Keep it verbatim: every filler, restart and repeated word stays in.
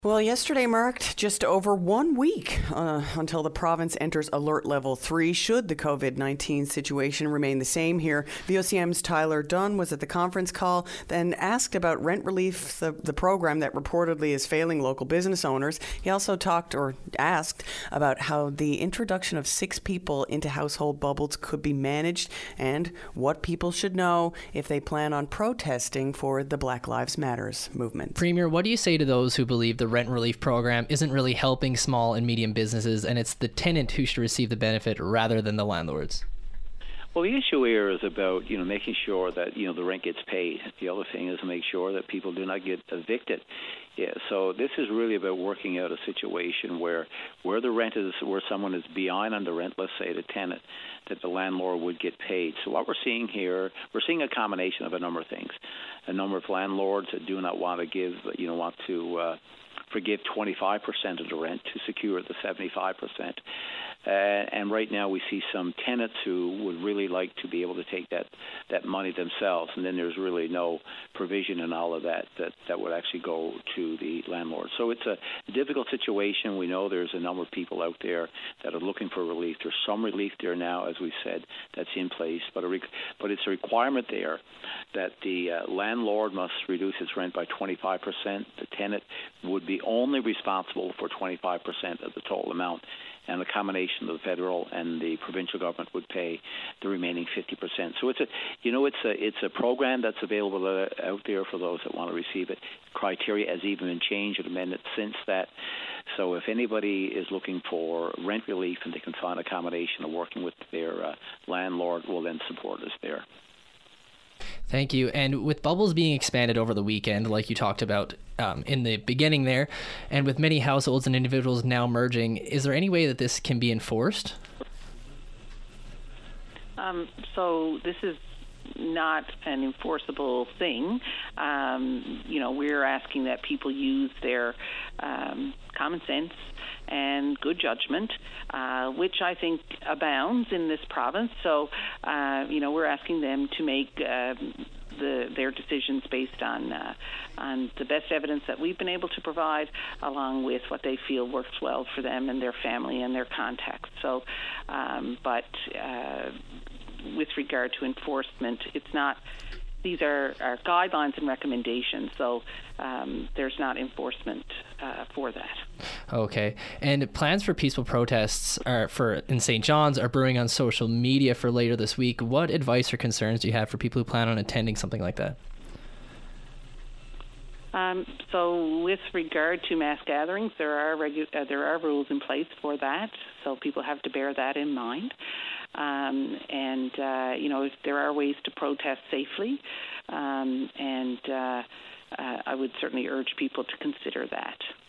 Well, yesterday marked just over one week uh, until the province enters alert level three should the COVID nineteen situation remain the same here. V O C M's Tyler Dunn was at the conference call, then asked about rent relief, the, the program that reportedly is failing local business owners. He also talked or asked about how the introduction of six people into household bubbles could be managed and what people should know if they plan on protesting for the Black Lives Matters movement. Premier, what do you say to those who believe the rent relief program isn't really helping small and medium businesses and it's the tenant who should receive the benefit rather than the landlords? Well, the issue here is about, you know, making sure that, you know, the rent gets paid. The other thing is to make sure that people do not get evicted. Yeah, so this is really about working out a situation where where the rent is, where someone is behind on the rent, let's say the tenant, that the landlord would get paid. So what we're seeing here, we're seeing a combination of a number of things. A number of landlords that do not want to give, you know, want to uh, forgive twenty-five percent of the rent to secure the seventy-five percent. Uh, and right now we see some tenants who would really like to be able to take that, that money themselves, and then there's really no provision in all of that, that that would actually go to the landlord. So it's a difficult situation. We know there's a number of people out there that are looking for relief. There's some relief there now, as we said, that's in place, but, a rec- but it's a requirement there that the uh, landlord must reduce its rent by twenty-five percent. The tenant would be only responsible for twenty-five percent of the total amount, and the combination of the federal and the provincial government would pay the remaining fifty percent. So it's a, you know, it's a it's a program that's available uh, out there for those that want to receive it. Criteria has even been changed and amended since that. So if anybody is looking for rent relief and they can find accommodation or working with their uh, landlord, will then support us there. Thank you. And with bubbles being expanded over the weekend, like you talked about um, in the beginning there, and with many households and individuals now merging, is there any way that this can be enforced? Um, so this is not an enforceable thing. Um, you know, we're asking that people use their um, common sense and good judgment, uh, which I think abounds in this province. So, uh, you know, we're asking them to make uh, the, their decisions based on uh, on the best evidence that we've been able to provide, along with what they feel works well for them and their family and their context. So, um, but uh, with regard to enforcement, it's not. These are, are guidelines and recommendations, so um, there's not enforcement uh, for that. Okay. And plans for peaceful protests are for in Saint John's are brewing on social media for later this week. What advice or concerns do you have for people who plan on attending something like that? Um, so, with regard to mass gatherings, there are regu- uh, there are rules in place for that, so people have to bear that in mind. Um, and, uh, you know, if there are ways to protest safely, um, and uh, uh, I would certainly urge people to consider that.